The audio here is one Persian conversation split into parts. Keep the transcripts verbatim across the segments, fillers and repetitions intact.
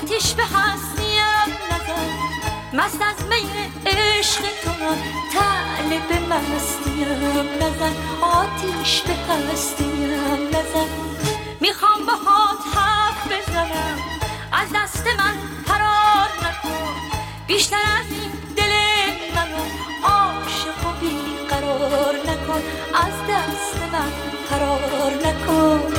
آتیش به هستیم نزن، مست از می عشق تو طالب مستیم نزن، آتیش به هستیم نزن. میخوام باهات حرف بزنم، از دست من فرار نکن، بیشتر از این دل منو عاشق و بیقرار نکن، از دست من فرار نکن.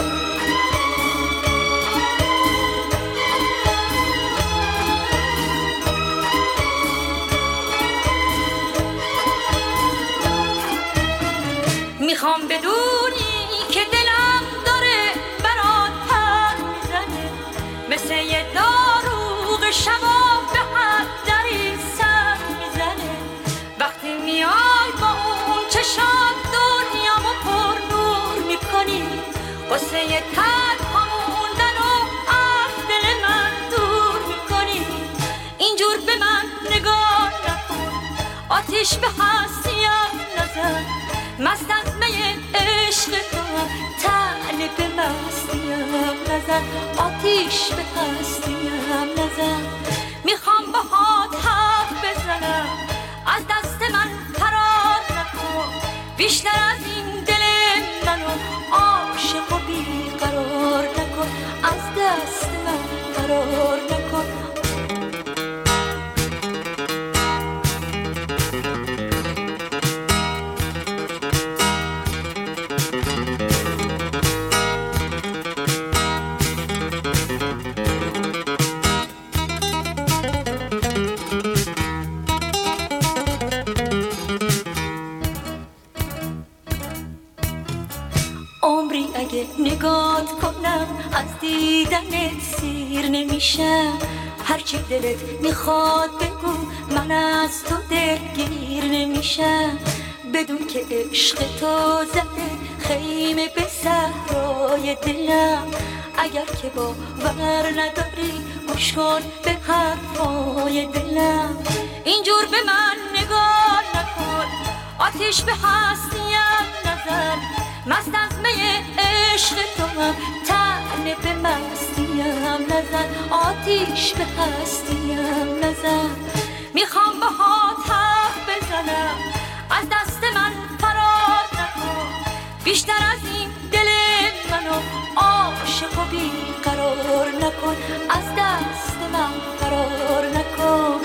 میخوام بدونی که دلم داره برات پر میزنه، مثل یه داروغ شباب به هر دری سر میزنه. وقتی میای با اون چشات دنیامو پر نور میکنی، واسه یه تنها موندن و از دل من دور میکنی. اینجور به من نگاه نکن، آتیش به هستیم نزن، مست از می عشق تو طالب مستیم نزن، آتیش به هستیم نزن. میخوام باهات حرف بزنم، از دست من فرار نکن، بیشتر از این دل منو عاشق و بیقرار نکن، از دست من فرار نکن. عمری اگه نگات کنم از دیدنت سیر نمیشم، هرچی دلت میخواد بگو من از تو دلگیر نمیشم. بدون که عشق تو زده خیمه به صحرای دلم، اگر که باور نداری گوش کن به حرفای دلم. اینجور به من نگاه نکن، آتیش به هستیم نزن، مست از می عشق تو هم طالب مستیم نزن، آتیش به هستیم نزن. میخوام باهات حرف بزنم، از دست من فرار نکن، بیشتر از این دل منو عاشق و بیقرار نکن، از دست من فرار نکن.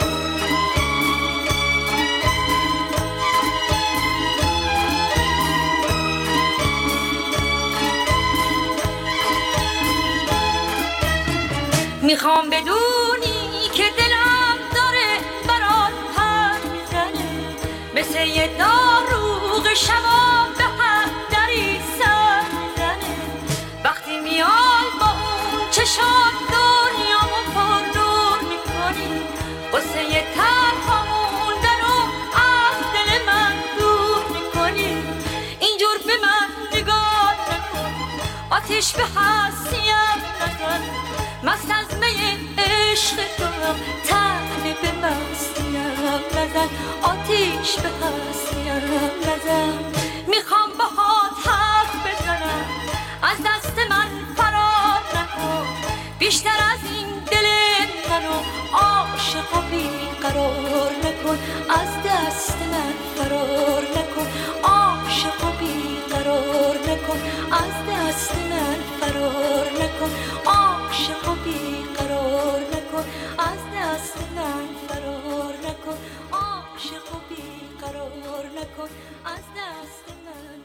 میخوام بدونی که دلم داره برات پر میزنه، مثل یه داروغ شباب به هر دری سر میزنه. وقتی میای با اون چشات دنیامو پر نور میکنی، واسه یه تنها موندن و از دل من دور میکنی. اینجور به من نگاه نکن، آتیش به هستیم نزن، مست از می عشق تو هم طالب مستیم نزن، آتیش به هستیم نزن. میخوام باهات حرف بزنم، از دست من فرار نکن، بیشتر از این دل منو عاشق و بیقرار نکن، از دست من فرار نکن، عاشق و بیقرار نکن، از دست من فرار نکن، عاشق و بیقرار نکن، از دست من فرار نکن، عاشق و بیقرار نکن، از دست من